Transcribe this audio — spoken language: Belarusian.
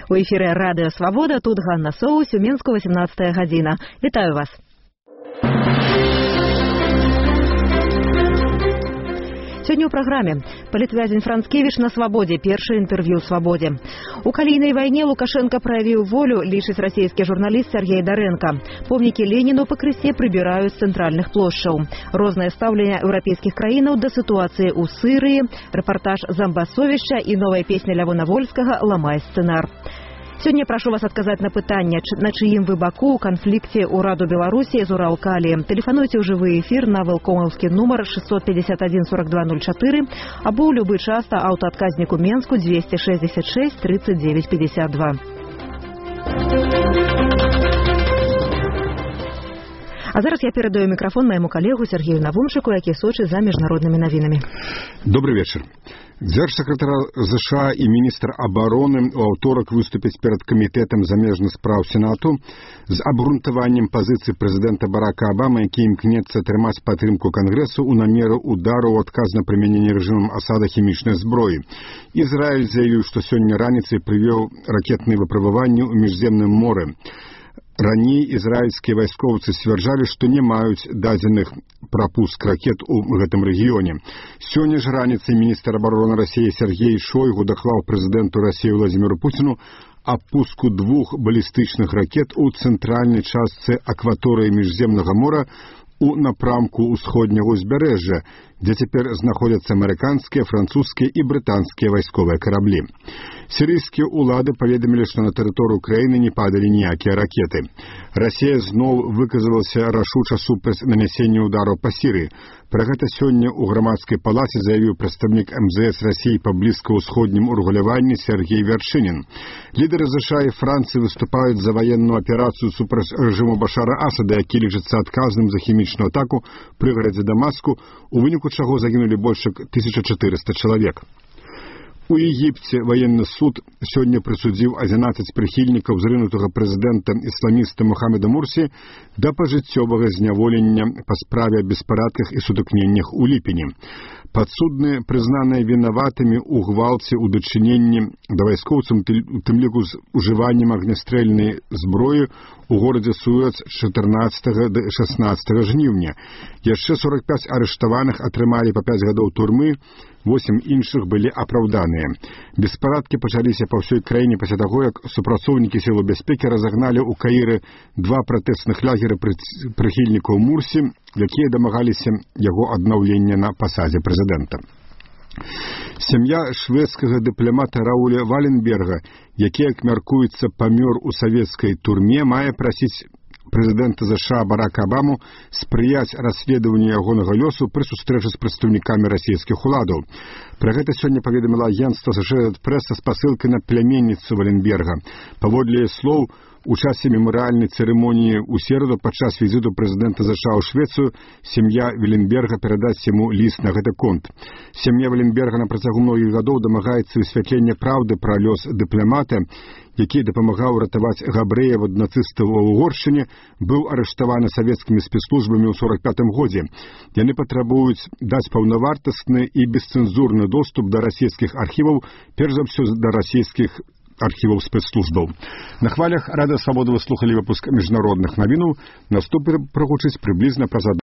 У эфіры Радыё Свабода, тут Ганна Соус, у Мінску 18 гадзіна. Вітаю вас. Сегодня у программе политвязень Францкевич на свободе. Первое интервью в свободе. У калийной войне Лукашенко проявил волю, лишить российский журналист Сергей Доренко. Помники Ленину по кресте прибирают с центральных площадей. Розное ставление европейских краинов до ситуации у Сирии, репортаж Замбасовича и новая песня Лявона Вольского «Ломай сценар». Сегодня прошу вас отказать на пытание, на чьим вы баку у конфликте ураду Беларуси з Уралкалием. Телефонуйте ў жывы эфир на велкомовский номер 651-4204 або ў любы час на аўтаадказніку Менску 266 39 52. А зараз я передаю микрофон моему коллегу Сергею Навумчику, який сочыць за международными новинами. Добрый вечер. Дзяржсакратар США і міністр абароны у аўторак выступяць перад камітэтам замежных спраў Сенату з абгрунтаваннем пазіцыі прэзідэнта Барака Абамы, які імкнецца атрымаць падтрымку Кангрэсу ў намеру удару ў адказ на прымяненне рэжымам Асада хімічнай зброі. Ізраіль заявіў, што сёння раніцай прывёў ракетныя выпрабаванні ў міжземным моры. Раней ізраільскія вайскоўцы сцвярджалі, што не маюць дадзеных прапуск ракет у гэтым рэгіёне. Сёння ж раніцай міністр абароны Расіі Сергей Шойгу даклаў прэзідэнту Расіі Владзіміру Пуціну аб пуску 2 балістычных ракет у цэнтральнай частцы акваторыі міжземнага мора у напрамку ўсходняга ўзбярэжжа, дзе цяпер знаходзяцца амерыканскія, французскія і брытанскія вайсковыя караблі. Сірыйскія ўлады паведамілі, што на тэрыторыю краіны не падалі ніякія ракеты. Расія зноў выказалася рашуча супраць нанясення ўдараў па Сірыі. Пра гэта сёння ў грамадскай палаце заявіў прадстаўнік МЗС Расіі па блізкаўсходнім урэгуляванні Сергей Вершынін. Лідары США і Францыі выступаюць за ваенную аперацыю супраць рэжыму Башара Асада, які лічыцца адказным за хімічную атаку пры гарадзе Дамаску, у выніку чаго загінулі больш як 1400 чалавек. У Егіпце военный суд сёння прысудзіў 11 прыхільнікаў зрынутага прэзідэнта ісламіста Мухаммеда Мурсі да пажыццёвага зняволення па справе о беспарадках і сутыкненнях у ліпені. Падсудныя прызнаныя вінаватымі ў гвалце ў дачыненні да вайскоўцам, у тым ліку з ужываннем агнястрэльнай зброі у горадзе Суэц 14 да 16 жніўня. Яшчэ 45 арыштаваных атрымалі па 5 гадоў турмы, 8 іншых былі апраўданыя. Беспарадкі пачаліся па ўсёй краіне пасля таго, як супрацоўнікі сілаў бяспекі разагналі ў Каіры 2 пратэсных лагеры прыхільнікаў Мурсі, якія дамагаліся яго аднаўлення на пасадзе прэзідэнта. Сям'я шведскага дыпламата Рауля Валенберга, які, як мяркуецца, памёр у савецкай турме, мае прасіць прэзідэнта США Барака Абаму спрыяць расследаванню ягонага лёсу пры сустрэчы з прадстаўнікамі расійскіх уладаў. Пра гэта сёння паведаміла агенцтва Associated Press з спасылкай на пляменніцу Валенберга. Паводле яе слоў, у часе мемарыяльнай цырымоніі ў сераду падчас візіту прэзідэнта США ў Швецыю сям'я Валенберга перадасць яму ліст на гэты конт. Сям'я Валенберга на працягу многіх гадоў дамагаецца высвятлення праўды пра лёс дыпламата, які дапамагаў ратаваць габрэяў ад нацыстаў у Угоршчыне, быў арыштаваны савецкімі спецслужбамі ў 45 годзе. Яны патрабуюць даць паўнавартасны і бесцэнзурны доступ да расійскіх архіваў, перш за ўсё да расійскіх архіваў спецслужбаў. На хвалях Радыё Свабода вы слухалі выпуск міжнародных навінаў. Наступны прагучыць прыблізна праз